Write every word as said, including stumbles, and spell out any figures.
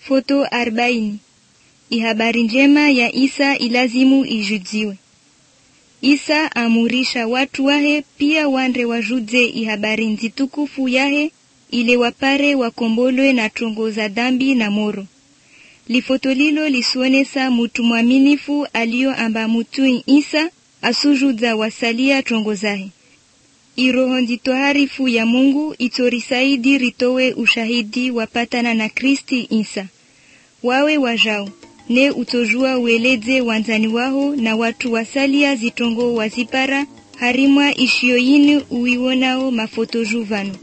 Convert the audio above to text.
Foto arobaini. Ihabari njema ya Isa ilazimu ijudziwe. Isa amurisha watu wahe pia wandre wajudze ihabari nzitukufu yahe ile wapare wakombolwe na trongo za dhambi na moro. Lifoto lilo lisuonesa mutu mwaminifu alio amba mutu Isa asujudza wasalia trongo zahe. Iroho nditoharifu ya Mungu itorisaidi ritowe ushahidi wapatana na Kristi Isa. Wawe wajao, ne utojua ueleze wanzani waho na watu wasalia zitongo wazipara harimwa ishioyini uiwonao mafoto juvano.